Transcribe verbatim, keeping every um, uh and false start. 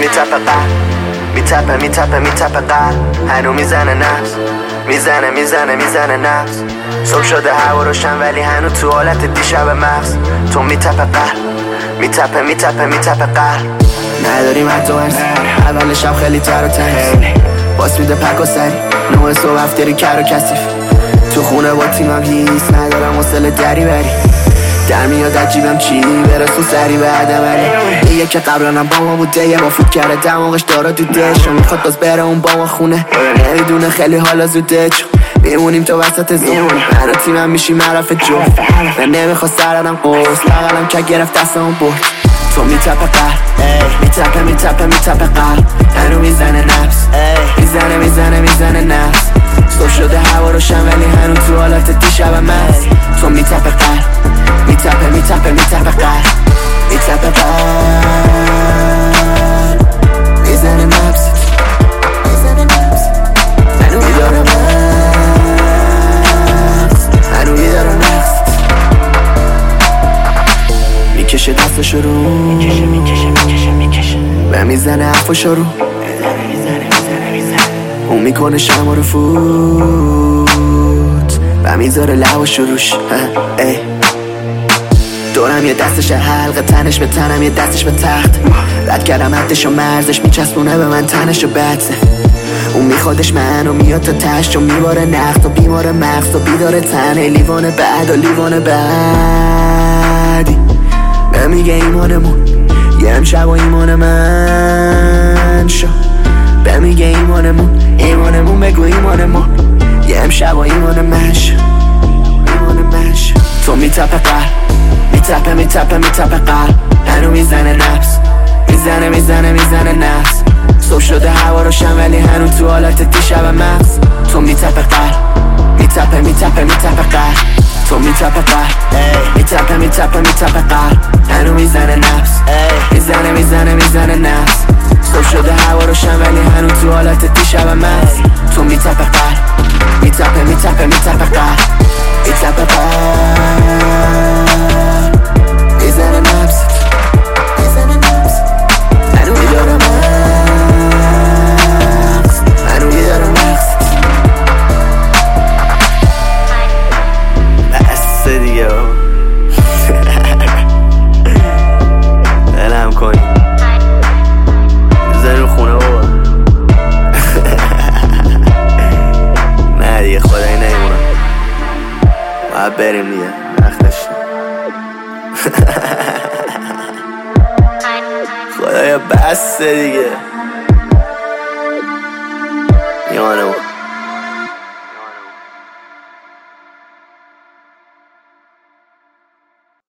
میتپه قلب، میتپه میتپه میتپه قلب، هنو میزنه نفس، میزنه میزنه میزنه نفس. صبح شده هوا روشن ولی هنو تو حالت دیشب مغز. تو میتپه قلب، میتپه میتپه میتپه قلب. نداریم حتی ارز، اول شب خیلی تر و تنز، باس میده پک و سری، نوع صبح افتری کر و کسیف. تو خونه با تیمم هیست، ندارم حوصله دری بری، در میاد عجیبم چی برسون سری به عدم علی. یه که قبلنم با ما بوده، یه با فوت کرده دماغش داره دودش، میخواد باز بره اون با ما خونه، نمیدونه خیلی حالا زوده، چون میمونیم تو وسط زون. من و تیمم میشیم معرف جو، من نمیخواد سردم قرص، بغلم که گرفت دستمون برد. تو میتپه قلب، میتپه میتپه میتپه قلب، هنو میزنه نفس، میزنه میزنه میزنه نفس. صبح شده هوا روشن ولی هنو تو حالت دیشب مغز. تو میتپه قلب، میتپه میتپه میتپه قلب، میتپه قلب، میزنه نفس، میزنه نفس. هنو میداره مغز، هنو میداره مغز. میکشه دستشو رو، میکشه میکشه میکشه میکشه و میزنه حرفشو رو، میزنه میزنه میزنه میزنه. اون میکنه شما رو فوت و میذاره لباشو روش. ای دورم یه دستش حلقه، تنش به تنم یه دستش به تخت. رد کردم حدش و مرزش، میچسبونه به من تنش و بدسه. اون میخوادش منو میاد تا تشت و میباره نخت و بیمار مغز و بیداره تنه. لیوان بعد و لیوان بعدی میگه ایمانمون یه امشب و ایمان من شو. به میگه ایمانمون ایمانمون بگو ایمانمون یه امشب و ایمان من شو، ایمان من شو. تو میتپه قلب، میتپه میتپه میتپه قلب، هنو میزنه نفس، میزنه میزنه میزنه نفس. صبح شده هوا روشن ولی هنو تو حالت دیشب مغز. تو میتپه قلب، میتپه میتپه میتپه قلب، تو میتپه قلب، میتپه میتپه میتپه قلب، هنو میزنه نفس، میزنه میزنه میزنه نفس. صبح شده هوا روشن ولی هنو تو حالت دیشب مغز. تو میتپه قلب، میتپه میتپه میتپه قلب، میتپه قلب، میزنه نفس، میزنه نفس. هنو میداره مغز، هنو میداره مغز. بسه دیگه دلم کنی بزنی رو خونه بابا. نه دیگه خدایی نیمونم، باید بریم دیگه وقت داشتیم. خدایا بسه دیگه.